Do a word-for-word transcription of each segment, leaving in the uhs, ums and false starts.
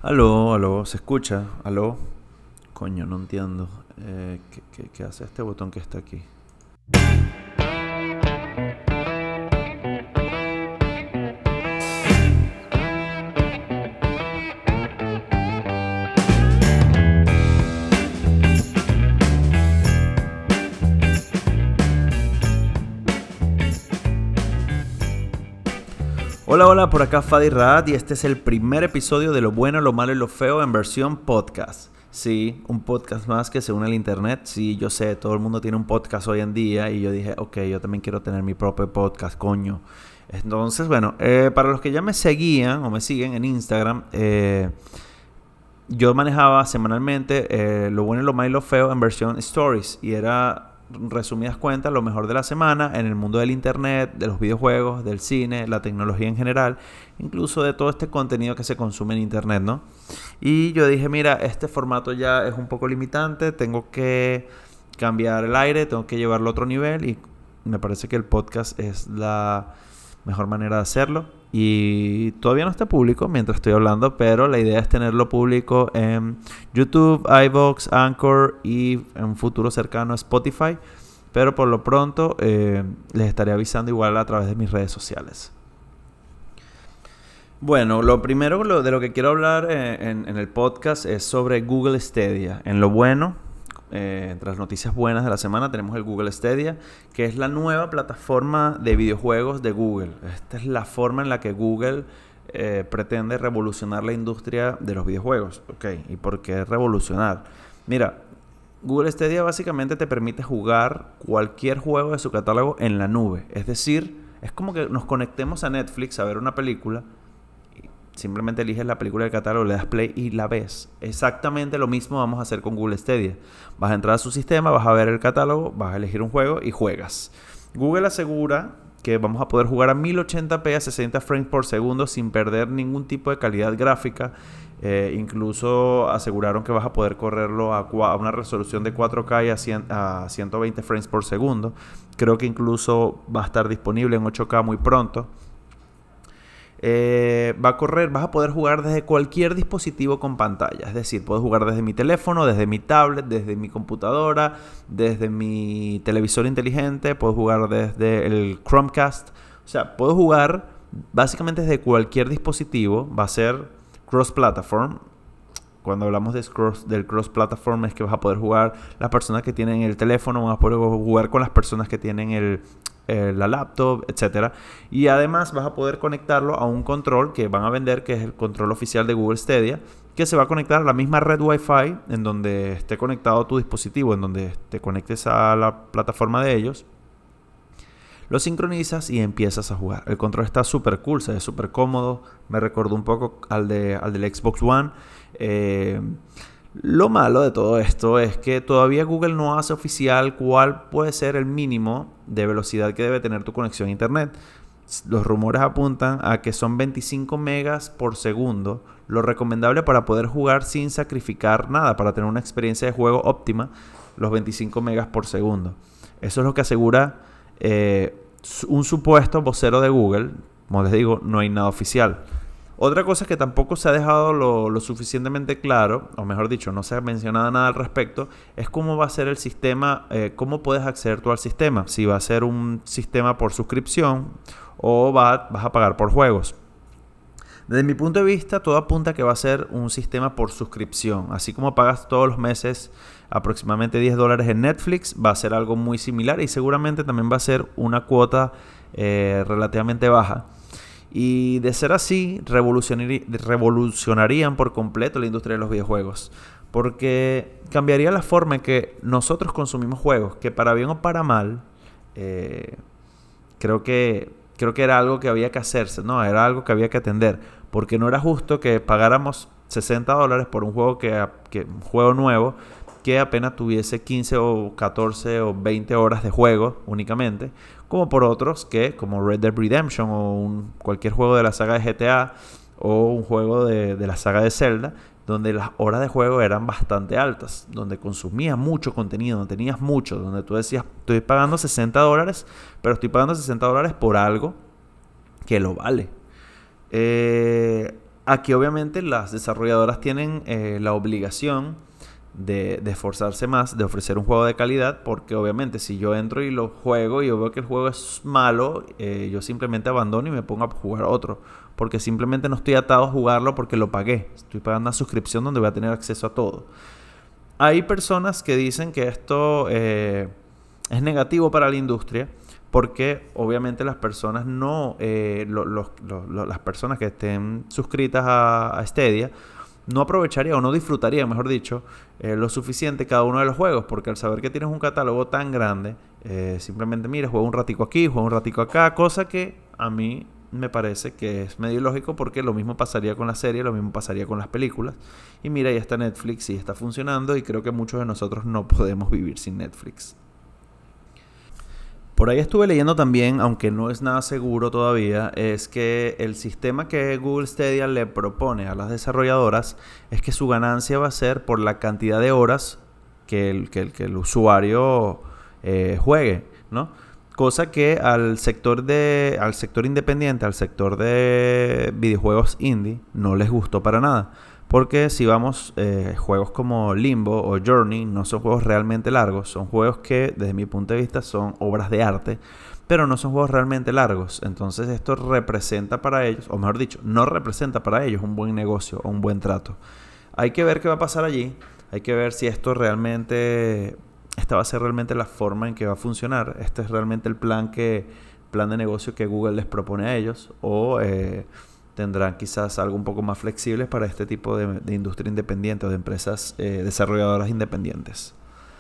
Aló, aló, ¿se escucha? Aló. Coño, no entiendo. Eh, ¿qué, qué- qué hace este botón que está aquí? Hola, hola, por acá Fadi Raad y este es el primer episodio de Lo Bueno, Lo Malo y Lo Feo en versión podcast. Sí, un podcast más que se une al internet. Sí, yo sé, todo el mundo tiene un podcast hoy en día y yo dije, ok, yo también quiero tener mi propio podcast, coño. Entonces, bueno, eh, para los que ya me seguían o me siguen en Instagram, eh, yo manejaba semanalmente eh, lo bueno, lo malo y lo feo en versión stories y era resumidas cuentas lo mejor de la semana en el mundo del internet, de los videojuegos, del cine, la tecnología en general, incluso de todo este contenido que se consume en internet, ¿no? Y yo dije, mira, este formato ya es un poco limitante, tengo que cambiar el aire, tengo que llevarlo a otro nivel y me parece que el podcast es la mejor manera de hacerlo. Y todavía no está público mientras estoy hablando, pero la idea es tenerlo público en YouTube, iVoox, Anchor y en un futuro cercano Spotify. Pero por lo pronto eh, les estaré avisando igual a través de mis redes sociales. Bueno, lo primero lo, de lo que quiero hablar eh, en, en el podcast es sobre Google Stadia. En lo bueno, eh, entre las noticias buenas de la semana tenemos el Google Stadia, que es la nueva plataforma de videojuegos de Google. Esta es la forma en la que Google eh, pretende revolucionar la industria de los videojuegos. Ok, ¿y por qué revolucionar? Mira, Google Stadia básicamente te permite jugar cualquier juego de su catálogo en la nube. Es decir, es como que nos conectemos a Netflix a ver una película. Simplemente eliges la película del catálogo, le das play y la ves. Exactamente lo mismo vamos a hacer con Google Stadia. Vas a entrar a su sistema, vas a ver el catálogo, vas a elegir un juego y juegas. Google asegura que vamos a poder jugar a mil ochenta p a sesenta frames por segundo sin perder ningún tipo de calidad gráfica. Eh, incluso aseguraron que vas a poder correrlo a, a una resolución de cuatro K y a, cien, a ciento veinte frames por segundo. Creo que incluso va a estar disponible en ocho K muy pronto. Eh, va a correr, vas a poder jugar desde cualquier dispositivo con pantalla. Es decir, puedo jugar desde mi teléfono, desde mi tablet, desde mi computadora, desde mi televisor inteligente, puedo jugar desde el Chromecast. O sea, puedo jugar básicamente desde cualquier dispositivo. Va a ser cross-platform. Cuando hablamos de cross, del cross-platform es que vas a poder jugar las personas que tienen el teléfono, vas a poder jugar con las personas que tienen el, eh, la laptop, etcétera. Y además vas a poder conectarlo a un control que van a vender, que es el control oficial de Google Stadia, que se va a conectar a la misma red Wi-Fi en donde esté conectado tu dispositivo, en donde te conectes a la plataforma de ellos. Lo sincronizas y empiezas a jugar. El control está súper cool, se ve súper cómodo. Me recordó un poco al, de, al del Xbox One. Eh, lo malo de todo esto es que todavía Google no hace oficial cuál puede ser el mínimo de velocidad que debe tener tu conexión a internet. Los rumores apuntan a que son veinticinco megas por segundo, lo recomendable para poder jugar sin sacrificar nada, para tener una experiencia de juego óptima, los veinticinco megas por segundo. Eso es lo que asegura eh, un supuesto vocero de Google. Como les digo, no hay nada oficial. Otra cosa que tampoco se ha dejado lo, lo suficientemente claro, o mejor dicho, no se ha mencionado nada al respecto, es cómo va a ser el sistema, eh, cómo puedes acceder tú al sistema. Si va a ser un sistema por suscripción o va, vas a pagar por juegos. Desde mi punto de vista, todo apunta a que va a ser un sistema por suscripción. Así como pagas todos los meses aproximadamente diez dólares en Netflix, va a ser algo muy similar y seguramente también va a ser una cuota eh, relativamente baja. Y de ser así, revolucionarí- revolucionarían por completo la industria de los videojuegos. Porque cambiaría la forma en que nosotros consumimos juegos, que para bien o para mal, eh, creo que, creo que era algo que había que hacerse, ¿no? Era algo que había que atender. Porque no era justo que pagáramos sesenta dólares por un juego, que, que, un juego nuevo que apenas tuviese quince o catorce o veinte horas de juego únicamente, como por otros que, como Red Dead Redemption o un, cualquier juego de la saga de G T A o un juego de, de la saga de Zelda, donde las horas de juego eran bastante altas, donde consumías mucho contenido, donde tenías mucho, donde tú decías, estoy pagando sesenta dólares, pero estoy pagando sesenta dólares por algo que lo vale. Eh, Aquí obviamente las desarrolladoras tienen eh, la obligación de, de esforzarse más, de ofrecer un juego de calidad, porque obviamente si yo entro y lo juego y yo veo que el juego es malo, eh, yo simplemente abandono y me pongo a jugar otro, porque simplemente no estoy atado a jugarlo porque lo pagué. Estoy pagando una suscripción donde voy a tener acceso a todo. Hay personas que dicen que esto eh, es negativo para la industria, porque obviamente las personas no, eh, lo, lo, lo, lo, las personas que estén suscritas a, a Stadia no aprovecharían o no disfrutarían, mejor dicho, eh, lo suficiente cada uno de los juegos, porque al saber que tienes un catálogo tan grande, eh, simplemente mira, juega un ratico aquí, juega un ratico acá, cosa que a mí me parece que es medio ilógico, porque lo mismo pasaría con la serie, lo mismo pasaría con las películas. Y mira, ya está Netflix y está funcionando, y creo que muchos de nosotros no podemos vivir sin Netflix. Por ahí estuve leyendo también, aunque no es nada seguro todavía, es que el sistema que Google Stadia le propone a las desarrolladoras es que su ganancia va a ser por la cantidad de horas que el, que el, que el usuario eh, juegue, ¿no? Cosa que al sector de, al sector independiente, al sector de videojuegos indie, no les gustó para nada. Porque si vamos, eh, juegos como Limbo o Journey no son juegos realmente largos. Son juegos que, desde mi punto de vista, son obras de arte, pero no son juegos realmente largos. Entonces esto representa para ellos, o mejor dicho, no representa para ellos un buen negocio o un buen trato. Hay que ver qué va a pasar allí. Hay que ver si esto realmente, esta va a ser realmente la forma en que va a funcionar. Este es realmente el plan que, plan de negocio que Google les propone a ellos, o eh, tendrán quizás algo un poco más flexible para este tipo de, de industria independiente o de empresas eh, desarrolladoras independientes.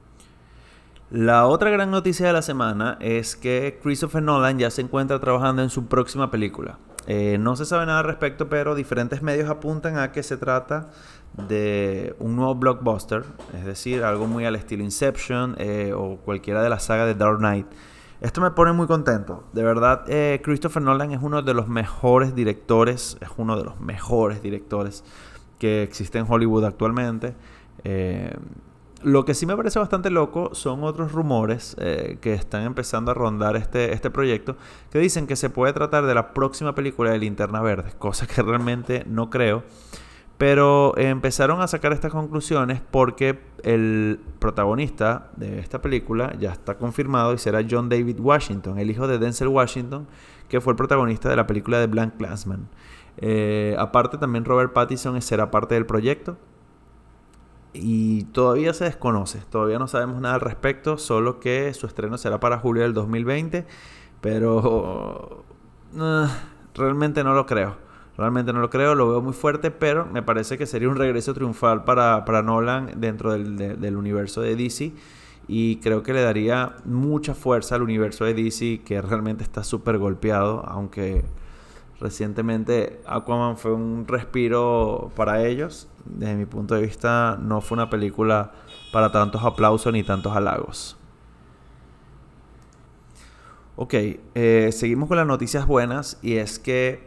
La otra gran noticia de la semana es que Christopher Nolan ya se encuentra trabajando en su próxima película. Eh, no se sabe nada al respecto, pero diferentes medios apuntan a que se trata de un nuevo blockbuster, es decir, algo muy al estilo Inception eh, o cualquiera de la saga de Dark Knight. Esto me pone muy contento. De verdad, eh, Christopher Nolan es uno de los mejores directores, es uno de los mejores directores que existe en Hollywood actualmente. Eh, lo que sí me parece bastante loco son otros rumores eh, que están empezando a rondar este, este proyecto, que dicen que se puede tratar de la próxima película de Linterna Verde, cosa que realmente no creo. Pero eh, empezaron a sacar estas conclusiones porque el protagonista de esta película ya está confirmado y será John David Washington, el hijo de Denzel Washington, que fue el protagonista de la película de BlacKkKlansman. Eh, aparte también Robert Pattinson será parte del proyecto y todavía se desconoce, todavía no sabemos nada al respecto, solo que su estreno será para julio del dos mil veinte, pero uh, realmente no lo creo. Realmente no lo creo, lo veo muy fuerte, pero me parece que sería un regreso triunfal para, para Nolan dentro del, de, del universo de D C. Y creo que le daría mucha fuerza al universo de D C, que realmente está súper golpeado, aunque recientemente Aquaman fue un respiro para ellos. Desde mi punto de vista no fue una película para tantos aplausos ni tantos halagos. Ok, eh, seguimos con las noticias buenas, y es que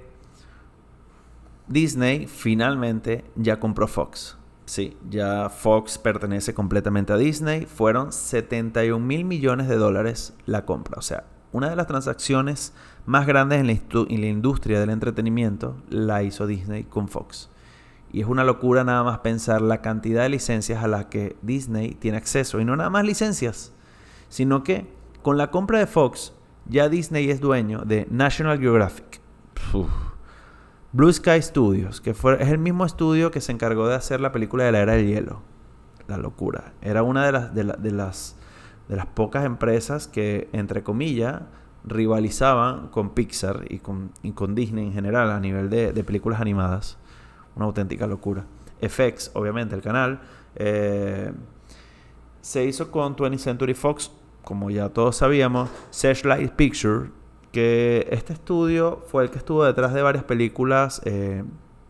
Disney finalmente ya compró Fox. Sí, ya Fox pertenece completamente a Disney. Fueron setenta y un mil millones de dólares la compra. O sea, una de las transacciones más grandes en la, en la industria del entretenimiento la hizo Disney con Fox. Y es una locura nada más pensar la cantidad de licencias a las que Disney tiene acceso. Y no nada más licencias, sino que con la compra de Fox ya Disney es dueño de National Geographic. Uf. Blue Sky Studios, que fue, es el mismo estudio que se encargó de hacer la película de la Era del Hielo. La locura. Era una de las, de, la, de las, de las pocas empresas que, entre comillas, rivalizaban con Pixar y con, y con Disney en general a nivel de, de películas animadas. Una auténtica locura. F X, obviamente, el canal, eh, se hizo con twentieth Century Fox, como ya todos sabíamos. Searchlight Pictures, que este estudio fue el que estuvo detrás de varias películas eh,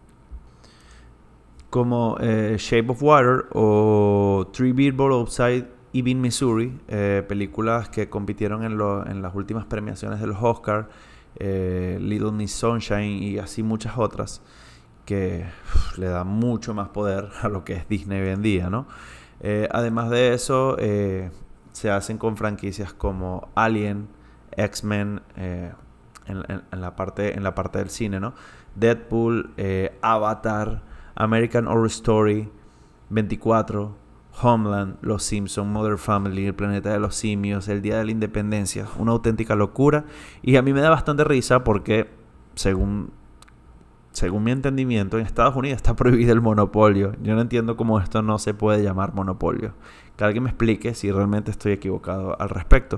como eh, Shape of Water o Three Billboards Outside Ebbing, Missouri, eh, películas que compitieron en, lo, en las últimas premiaciones de los Oscars, eh, Little Miss Sunshine y así muchas otras, que uf, le da mucho más poder a lo que es Disney hoy en día, ¿no? Eh, además de eso, eh, se hacen con franquicias como Alien, X-Men, eh, en, en, en, la parte, en la parte del cine, ¿no? Deadpool, eh, Avatar, American Horror Story, veinticuatro, Homeland, Los Simpsons, Modern Family, El Planeta de los Simios, El Día de la Independencia. Una auténtica locura. Y a mí me da bastante risa porque, según, según mi entendimiento, en Estados Unidos está prohibido el monopolio. Yo no entiendo cómo esto no se puede llamar monopolio. Que alguien me explique si realmente estoy equivocado al respecto.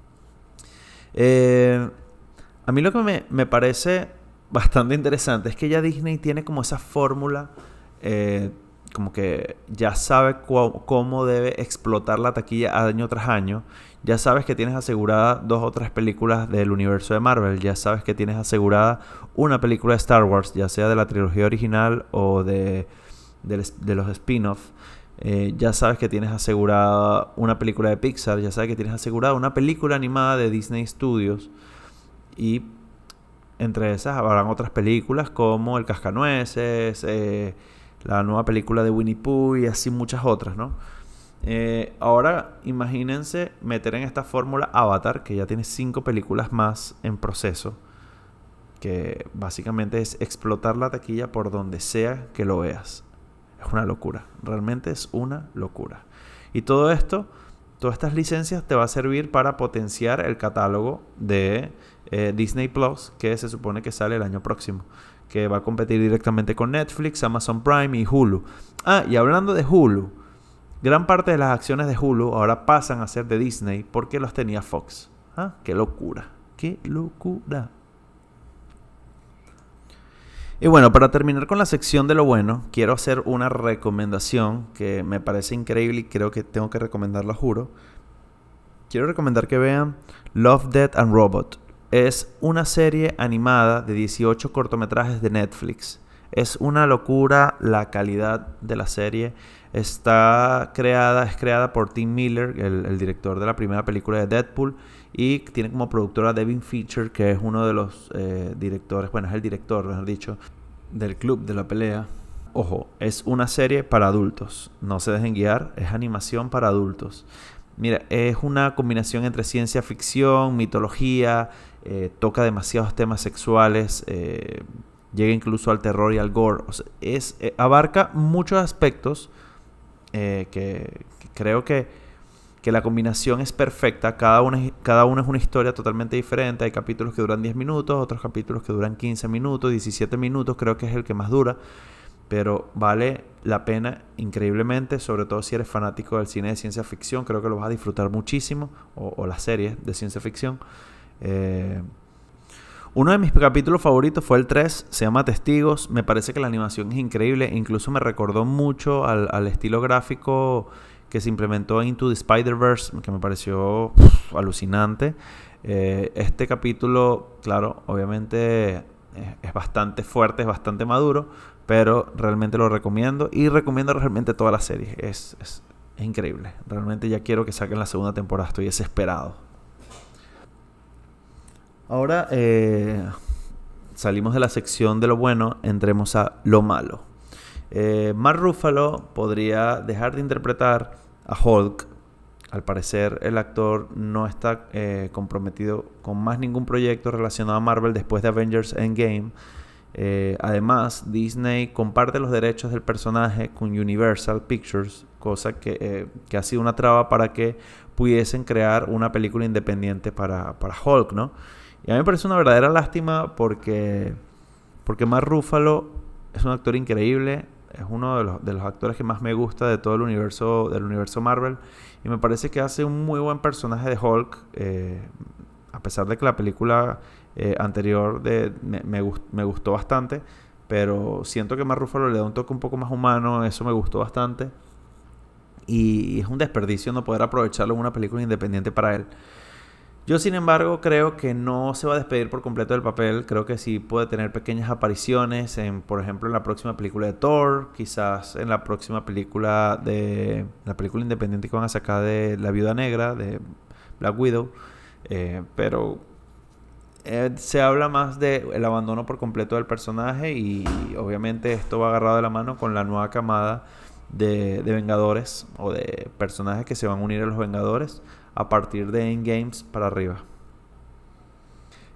Eh, a mí lo que me, me parece bastante interesante es que ya Disney tiene como esa fórmula, eh, como que ya sabe cu- cómo debe explotar la taquilla año tras año. Ya sabes que tienes asegurada dos o tres películas del universo de Marvel. Ya sabes que tienes asegurada una película de Star Wars, ya sea de la trilogía original o de, de, de los spin-offs. Eh, ya sabes que tienes asegurada una película de Pixar. Ya sabes que tienes asegurada una película animada de Disney Studios. Y entre esas habrán otras películas como El Cascanueces, eh, la nueva película de Winnie Pooh y así muchas otras, ¿no? Eh, ahora imagínense meter en esta fórmula Avatar, que ya tiene cinco películas más en proceso, que básicamente es explotar la taquilla por donde sea que lo veas. Es una locura, realmente es una locura. Y todo esto, todas estas licencias te va a servir para potenciar el catálogo de eh, Disney Plus, que se supone que sale el año próximo, que va a competir directamente con Netflix, Amazon Prime y Hulu. Ah, y hablando de Hulu, gran parte de las acciones de Hulu ahora pasan a ser de Disney porque los tenía Fox. Ah, qué locura, qué locura. Y bueno, para terminar con la sección de lo bueno, quiero hacer una recomendación que me parece increíble y creo que tengo que recomendarla, juro. Quiero recomendar que vean Love, Death and Robot. Es una serie animada de dieciocho cortometrajes de Netflix. Es una locura la calidad de la serie. Está creada, es creada por Tim Miller, el, el director de la primera película de Deadpool, y tiene como productora a David Fincher, que es uno de los eh, directores, bueno, es el director, mejor dicho, del Club de la Pelea. Ojo, es una serie para adultos. No se dejen guiar, es animación para adultos. Mira, es una combinación entre ciencia ficción, mitología, eh, toca demasiados temas sexuales, eh, llega incluso al terror y al gore. O sea, es, eh, abarca muchos aspectos eh, que, que creo que, que la combinación es perfecta. Cada una, cada una es una historia totalmente diferente. Hay capítulos que duran diez minutos, otros capítulos que duran quince minutos, diecisiete minutos, creo que es el que más dura. Pero vale la pena increíblemente, sobre todo si eres fanático del cine de ciencia ficción. Creo que lo vas a disfrutar muchísimo, o, o las series de ciencia ficción. Eh, uno de mis capítulos favoritos fue el tres, se llama Testigos. Me parece que la animación es increíble, incluso me recordó mucho al, al estilo gráfico que se implementó en Into the Spider-Verse, que me pareció uf, alucinante. Eh, este capítulo, claro, obviamente es, es bastante fuerte, es bastante maduro, pero realmente lo recomiendo y recomiendo realmente toda la serie. Es, es, es increíble. Realmente ya quiero que saquen la segunda temporada. Estoy desesperado. Ahora eh, salimos de la sección de lo bueno, entremos a lo malo. Eh, Mark Ruffalo podría dejar de interpretar a Hulk. Al parecer el actor no está eh, comprometido con más ningún proyecto relacionado a Marvel después de Avengers Endgame. Eh, además, Disney comparte los derechos del personaje con Universal Pictures, cosa que, eh, que ha sido una traba para que pudiesen crear una película independiente para, para Hulk, ¿no? Y a mí me parece una verdadera lástima porque, porque Mark Ruffalo es un actor increíble, es uno de los, de los actores que más me gusta de todo el universo, del universo Marvel, y me parece que hace un muy buen personaje de Hulk, eh, a pesar de que la película eh, anterior de, me, me, gust, me gustó bastante, pero siento que Mark Ruffalo le da un toque un poco más humano, eso me gustó bastante, y es un desperdicio no poder aprovecharlo en una película independiente para él. Yo, sin embargo, creo que no se va a despedir por completo del papel. Creo que sí puede tener pequeñas apariciones, en, por ejemplo, en la próxima película de Thor, quizás en la próxima película de la película independiente que van a sacar de La Viuda Negra, de Black Widow. Eh, pero eh, se habla más de el abandono por completo del personaje y obviamente esto va agarrado de la mano con la nueva camada de, de Vengadores o de personajes que se van a unir a los Vengadores a partir de Endgames para arriba.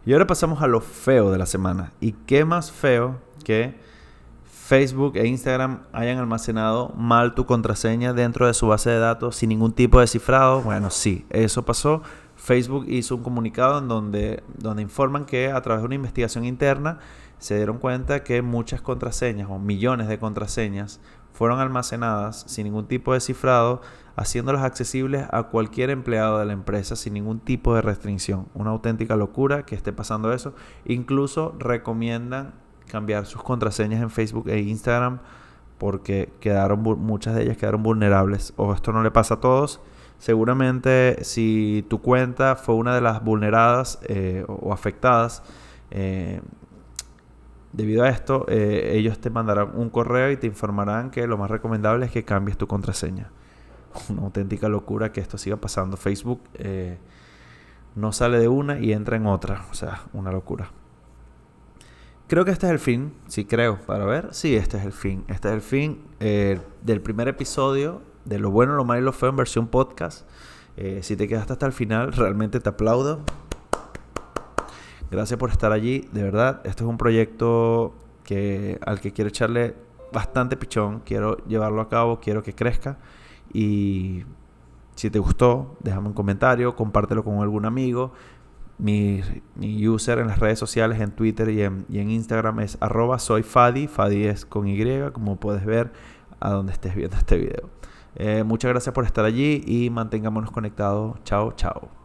Y ahora pasamos a lo feo de la semana. ¿Y qué más feo que Facebook e Instagram hayan almacenado mal tu contraseña dentro de su base de datos sin ningún tipo de cifrado? Bueno, sí, eso pasó. Facebook hizo un comunicado en donde, donde informan que a través de una investigación interna se dieron cuenta que muchas contraseñas o millones de contraseñas fueron almacenadas sin ningún tipo de cifrado, haciéndolas accesibles a cualquier empleado de la empresa sin ningún tipo de restricción. Una auténtica locura que esté pasando eso. Incluso recomiendan cambiar sus contraseñas en Facebook e Instagram porque quedaron muchas de ellas quedaron vulnerables. O esto no le pasa a todos. Seguramente si tu cuenta fue una de las vulneradas eh, o afectadas, eh, debido a esto, eh, ellos te mandarán un correo y te informarán que lo más recomendable es que cambies tu contraseña. Una auténtica locura que esto siga pasando. Facebook eh, no sale de una y entra en otra. O sea, una locura. Creo que este es el fin. Sí, creo. Para ver. Sí, este es el fin. Este es el fin eh, del primer episodio de Lo Bueno, Lo Malo y Lo Feo en versión podcast. Eh, si te quedaste hasta el final, realmente te aplaudo. Gracias por estar allí. De verdad, este es un proyecto que, al que quiero echarle bastante pichón. Quiero llevarlo a cabo. Quiero que crezca. Y si te gustó, déjame un comentario. Compártelo con algún amigo. Mi, mi user en las redes sociales, en Twitter y en, y en Instagram es arroba soy Fadi. Fadi es con Y, como puedes ver a donde estés viendo este video. Eh, muchas gracias por estar allí y mantengámonos conectados. Chao, chao.